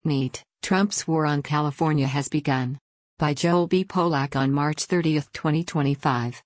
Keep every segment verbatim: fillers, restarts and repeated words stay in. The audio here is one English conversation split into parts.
Neat, Trump's War on California has begun. By Joel B. Polak on March thirtieth, twenty twenty-five.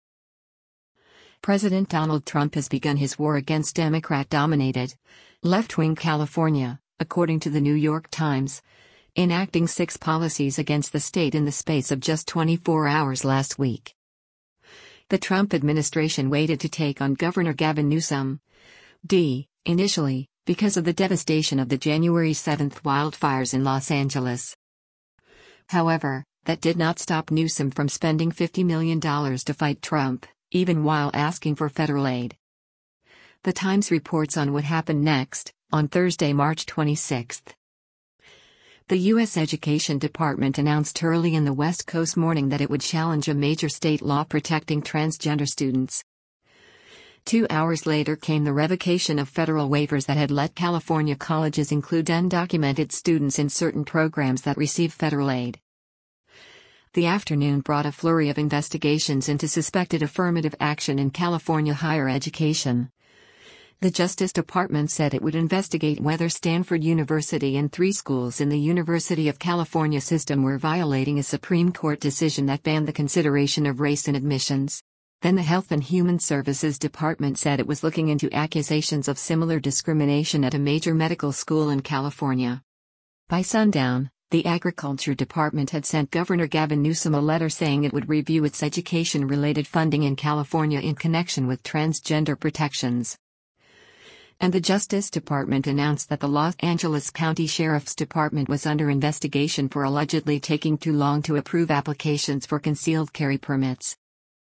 President Donald Trump has begun his war against Democrat-dominated, left-wing California, according to the New York Times, enacting six policies against the state in the space of just twenty-four hours last week. The Trump administration waited to take on Governor Gavin Newsom, D, initially, because of the devastation of the January seventh wildfires in Los Angeles. However, that did not stop Newsom from spending fifty million dollars to fight Trump, even while asking for federal aid. The Times reports on what happened next, on Thursday, March twenty-sixth. The U S Education Department announced early in the West Coast morning that it would challenge a major state law protecting transgender students. Two hours later came the revocation of federal waivers that had let California colleges include undocumented students in certain programs that receive federal aid. The afternoon brought a flurry of investigations into suspected affirmative action in California higher education. The Justice Department said it would investigate whether Stanford University and three schools in the University of California system were violating a Supreme Court decision that banned the consideration of race in admissions. Then the Health and Human Services Department said it was looking into accusations of similar discrimination at a major medical school in California. By sundown, the Agriculture Department had sent Governor Gavin Newsom a letter saying it would review its education-related funding in California in connection with transgender protections. And the Justice Department announced that the Los Angeles County Sheriff's Department was under investigation for allegedly taking too long to approve applications for concealed carry permits.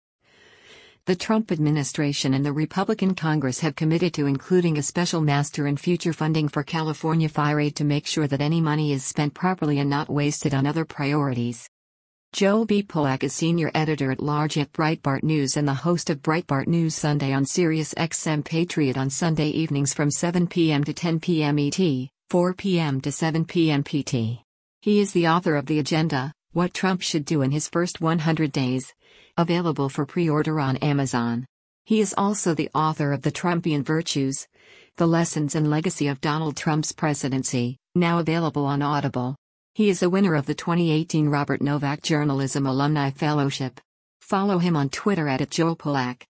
The Trump administration and the Republican Congress have committed to including a special master in future funding for California fire aid to make sure that any money is spent properly and not wasted on other priorities. Joel B. Polak is senior editor-at-large at Breitbart News and the host of Breitbart News Sunday on Sirius X M Patriot on Sunday evenings from seven p m to ten p m E T, four p m to seven p m P T. He is the author of The Agenda, What Trump Should Do in His First one hundred days, available for pre-order on Amazon. He is also the author of The Trumpian Virtues, The Lessons and Legacy of Donald Trump's Presidency, now available on Audible. He is a winner of the twenty eighteen Robert Novak Journalism Alumni Fellowship. Follow him on Twitter at Joel Polak.